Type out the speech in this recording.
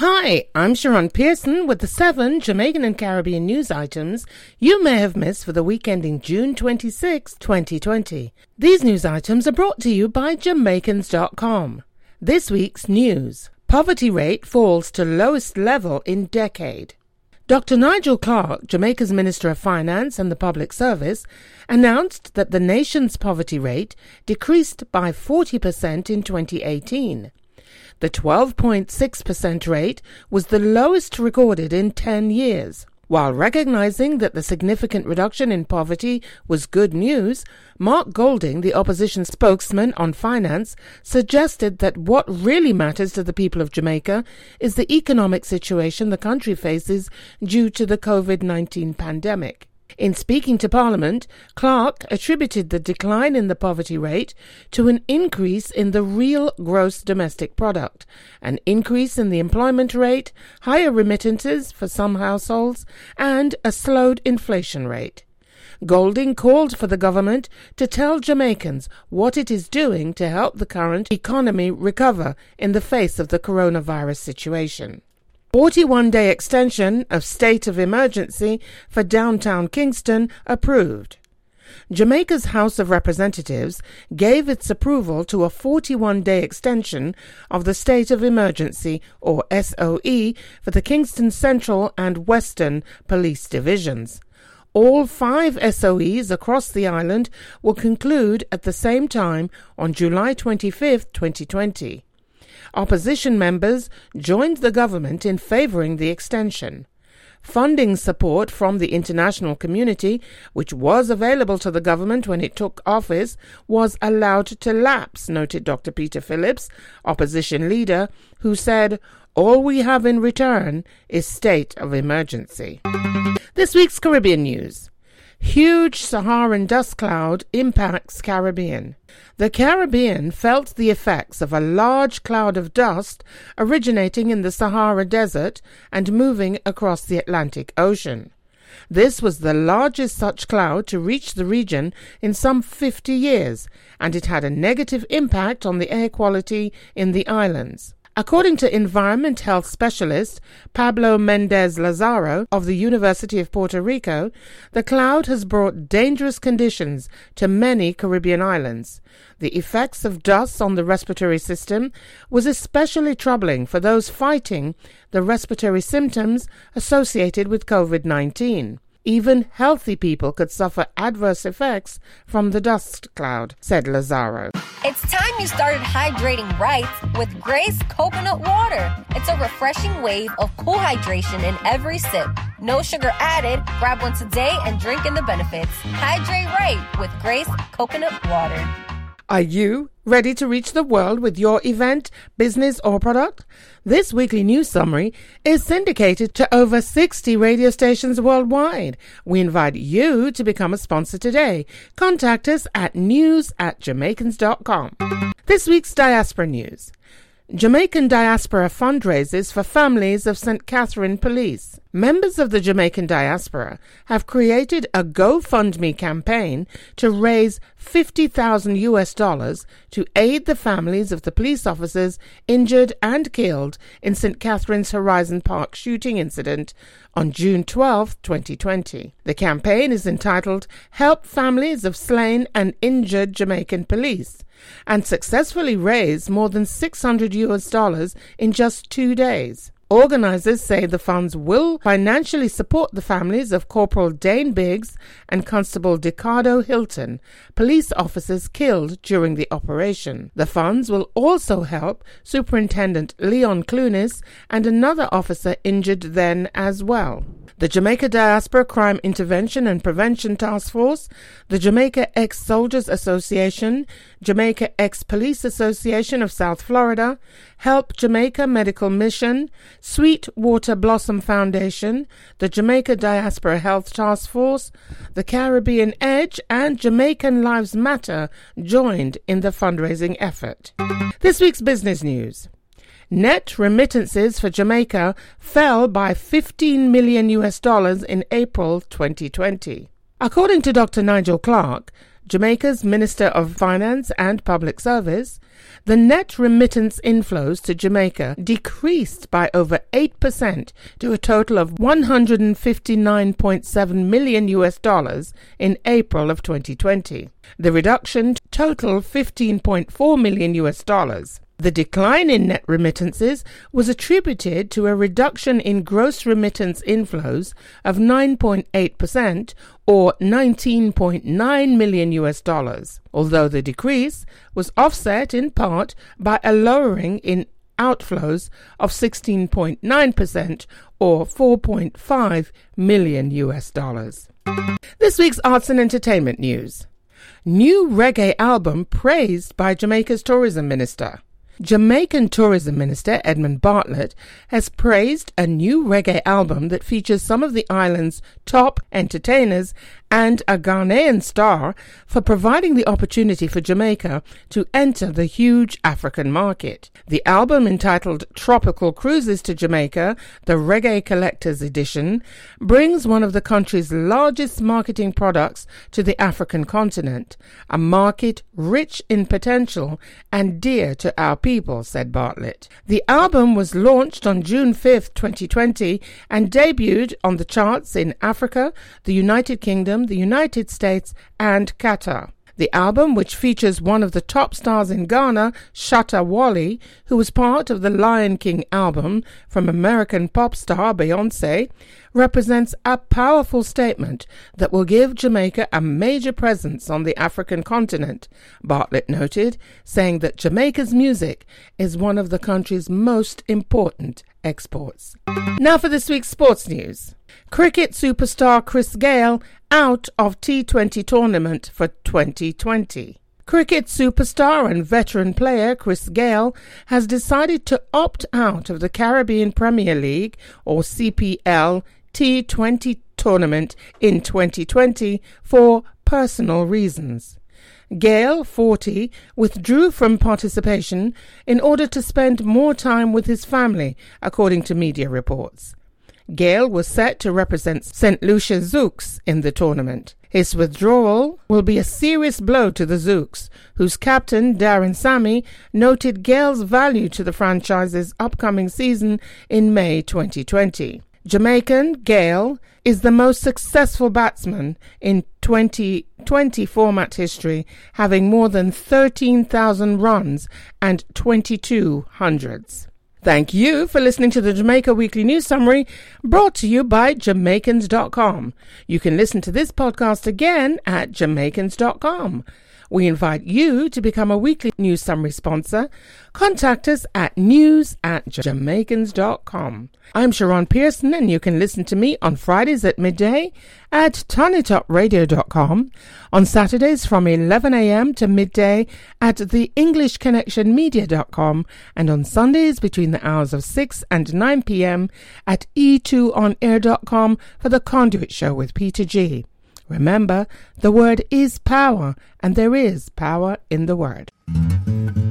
Hi, I'm Sharon Pearson with the 7 Jamaican and Caribbean news items you may have missed for the week ending June 26, 2020. These news items are brought to you by Jamaicans.com. This week's news. Poverty rate falls to lowest level in decade. Dr. Nigel Clarke, Jamaica's Minister of Finance and the Public Service, announced that the nation's poverty rate decreased by 40% in 2018. The 12.6% rate was the lowest recorded in 10 years. While recognizing that the significant reduction in poverty was good news, Mark Golding, the opposition spokesman on finance, suggested that what really matters to the people of Jamaica is the economic situation the country faces due to the COVID-19 pandemic. In speaking to Parliament, Clarke attributed the decline in the poverty rate to an increase in the real gross domestic product, an increase in the employment rate, higher remittances for some households, and a slowed inflation rate. Golding called for the government to tell Jamaicans what it is doing to help the current economy recover in the face of the coronavirus situation. 41-day extension of state of emergency for downtown Kingston approved. Jamaica's House of Representatives gave its approval to a 41-day extension of the state of emergency, or SOE, for the Kingston Central and Western Police Divisions. All 5 SOEs across the island will conclude at the same time on July 25, 2020. Opposition members joined the government in favouring the extension. Funding support from the international community, which was available to the government when it took office, was allowed to lapse, noted Dr. Peter Phillips, opposition leader, who said, "All we have in return is state of emergency." This week's Caribbean news. Huge Saharan dust cloud impacts Caribbean. The Caribbean felt the effects of a large cloud of dust originating in the Sahara Desert and moving across the Atlantic Ocean. This was the largest such cloud to reach the region in some 50 years, and it had a negative impact on the air quality in the islands. According to environment health specialist Pablo Mendez Lazaro of the University of Puerto Rico, the cloud has brought dangerous conditions to many Caribbean islands. The effects of dust on the respiratory system was especially troubling for those fighting the respiratory symptoms associated with COVID-19. Even healthy people could suffer adverse effects from the dust cloud, said Lazaro. It's time you started hydrating right with Grace Coconut Water. It's a refreshing wave of cool hydration in every sip. No sugar added. Grab one today and drink in the benefits. Hydrate right with Grace Coconut Water. Are you ready to reach the world with your event, business, or product? This weekly news summary is syndicated to over 60 radio stations worldwide. We invite you to become a sponsor today. Contact us at news@jamaicans.com. This week's diaspora news. Jamaican diaspora fundraisers for families of St. Catherine Police. Members of the Jamaican diaspora have created a GoFundMe campaign to raise $50,000 to aid the families of the police officers injured and killed in St. Catherine's Horizon Park shooting incident on June 12, 2020. The campaign is entitled Help Families of Slain and Injured Jamaican Police, and successfully raised more than $600 in just 2 days. Organizers say the funds will financially support the families of Corporal Dane Biggs and Constable Ricardo Hilton, police officers killed during the operation. The funds will also help Superintendent Leon Clunis and another officer injured then as well. The Jamaica Diaspora Crime Intervention and Prevention Task Force, the Jamaica Ex-Soldiers Association, Jamaica Ex-Police Association of South Florida, Help Jamaica Medical Mission, Sweetwater Blossom Foundation, the Jamaica Diaspora Health Task Force, the Caribbean Edge, and Jamaican Lives Matter joined in the fundraising effort. This week's business news. Net remittances for Jamaica fell by $15 million in April 2020. According to Dr. Nigel Clarke, Jamaica's Minister of Finance and Public Service, the net remittance inflows to Jamaica decreased by over 8% to a total of $159.7 million in April of 2020. The reduction totaled $15.4 million. The decline in net remittances was attributed to a reduction in gross remittance inflows of 9.8% or $19.9 million, although the decrease was offset in part by a lowering in outflows of 16.9% or $4.5 million. This week's arts and entertainment news. New reggae album praised by Jamaica's tourism minister. Jamaican Tourism Minister Edmund Bartlett has praised a new reggae album that features some of the island's top entertainers and a Ghanaian star for providing the opportunity for Jamaica to enter the huge African market. The album, entitled Tropical Cruises to Jamaica, the Reggae Collector's Edition, brings one of the country's largest marketing products to the African continent, a market rich in potential and dear to our people, said Bartlett. The album was launched on June 5th, 2020 and debuted on the charts in Africa, the United Kingdom, the United States and Qatar. The album, which features one of the top stars in Ghana, Shatta Wally, who was part of the Lion King album from American pop star Beyoncé, represents a powerful statement that will give Jamaica a major presence on the African continent, Bartlett noted, saying that Jamaica's music is one of the country's most important exports. Now for this week's sports news. Cricket superstar Chris Gayle out of T20 tournament for 2020. Cricket superstar and veteran player Chris Gayle has decided to opt out of the Caribbean Premier League, or CPL, T20 tournament in 2020 for personal reasons. Gayle, 40, withdrew from participation in order to spend more time with his family, according to media reports. Gayle was set to represent St. Lucia Zouks in the tournament. His withdrawal will be a serious blow to the Zouks, whose captain, Darren Sammy, noted Gayle's value to the franchise's upcoming season in May 2020. Jamaican Gayle is the most successful batsman in 2020 format history, having more than 13,000 runs and 22 hundreds. Thank you for listening to the Jamaica Weekly News Summary, brought to you by Jamaicans.com. You can listen to this podcast again at Jamaicans.com. We invite you to become a weekly news summary sponsor. Contact us at news@Jamaicans.com. I'm Sharon Pearson, and you can listen to me on Fridays at midday at TonyTopRadio.com, on Saturdays from 11 a.m. to midday at TheEnglishConnectionMedia.com, and on Sundays between the hours of 6 and 9 p.m. at E2OnAir.com for The Conduit Show with Peter G. Remember, the word is power, and there is power in the word.